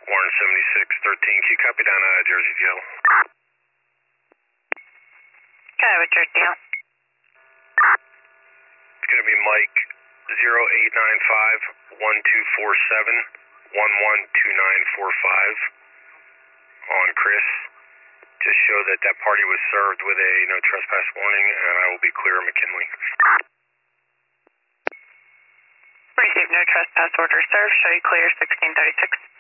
Warren 7613. Can you copy down Jersey Jail? Okay, with Jersey Jail. It's going to be Mike 0895 1247 112945 on Chris. Just show that that party was served with a no trespass warning, and I will be clear McKinley. Received no trespass order served. Show you clear 1636.